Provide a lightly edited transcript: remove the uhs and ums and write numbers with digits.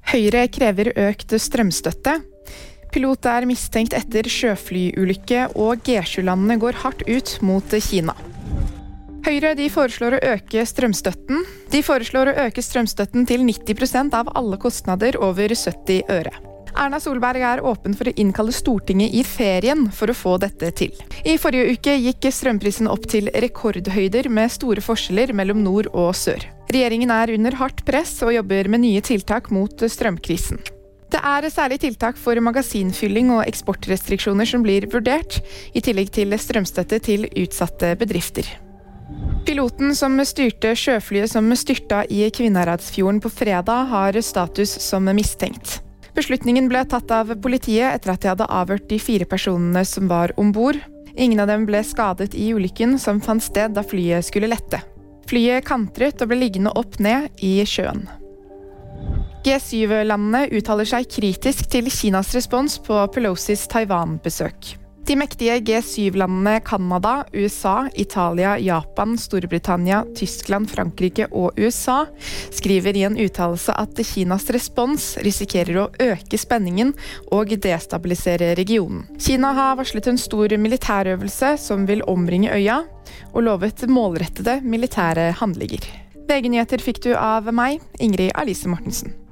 Høyre krever økt strømstøtte. Pilot mistenkt etter sjøflyulykke, og G7-landene går hardt ut mot Kina. Høyre foreslår å øke strømstøtten. De foreslår å øke strømstøtten til 90% av alle kostnader over 70 øre. Erna Solberg åpen for å innkalle Stortinget i ferien for å få dette til. I forrige uke gikk strømprisen opp til rekordhøyder med store forskjeller mellom nord og sør. Regjeringen under hardt press og jobber med nye tiltak mot strømkrisen. Det særlig tiltak for magasinfylling og eksportrestriksjoner som blir vurdert, i tillegg til strømstøtte til utsatte bedrifter. Piloten som styrte sjøflyet som styrta i Kvinnherradsfjorden på fredag, har status som mistenkt. Beslutningen ble tatt av politiet etter at de hadde avhørt de 4 personene som var ombord. Ingen av dem ble skadet i ulykken som fant sted da flyet skulle lette. Flyet kantret og ble liggende opp ned i sjøen. G7-landene uttaler seg kritisk til Kinas respons på Pelosis Taiwan-besøk. De mektige G7-landene Kanada, USA, Italia, Japan, Storbritannia, Tyskland, Frankrike og USA skriver i en uttalelse at Kinas respons risikerer å øke spenningen og destabilisere regionen. Kina har varslet en stor militærøvelse som vil omringe øya, og lovet målrettede militære handlinger. VG-nyheter fikk du av meg, Ingrid Alice Mortensen.